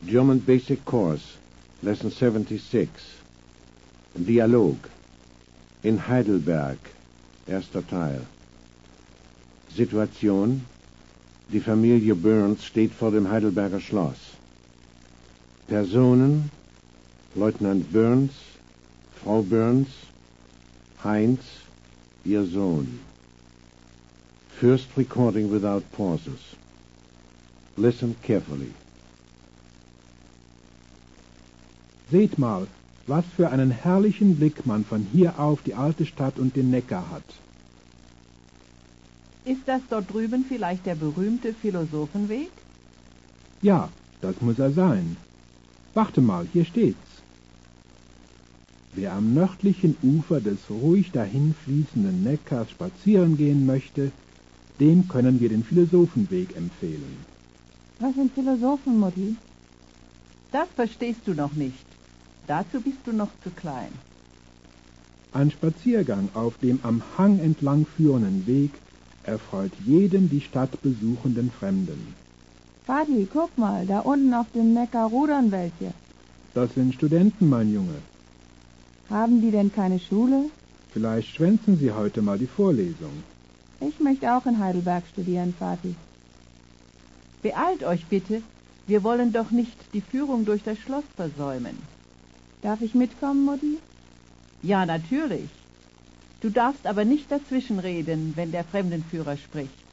German Basic Course, Lesson 76. Dialog. In Heidelberg, erster Teil. Situation. Die Familie Burns steht vor dem Heidelberger Schloss. Personen. Leutnant Burns, Frau Burns, Heinz, ihr Sohn. First recording without pauses. Listen carefully. Seht mal, was für einen herrlichen Blick man von hier auf die alte Stadt und den Neckar hat. Ist das dort drüben vielleicht der berühmte Philosophenweg? Ja, das muss er sein. Warte mal, hier steht's. Wer am nördlichen Ufer des ruhig dahinfließenden Neckars spazieren gehen möchte, dem können wir den Philosophenweg empfehlen. Was sind Philosophen, Mutti? Das verstehst du noch nicht. Dazu bist du noch zu klein. Ein Spaziergang auf dem am Hang entlang führenden Weg erfreut jeden die Stadt besuchenden Fremden. Vati, guck mal, da unten auf dem Neckar rudern welche. Das sind Studenten, mein Junge. Haben die denn keine Schule? Vielleicht schwänzen sie heute mal die Vorlesung. Ich möchte auch in Heidelberg studieren, Vati. Beeilt euch bitte, wir wollen doch nicht die Führung durch das Schloss versäumen. Darf ich mitkommen, Mutti? Ja, natürlich. Du darfst aber nicht dazwischenreden, wenn der Fremdenführer spricht.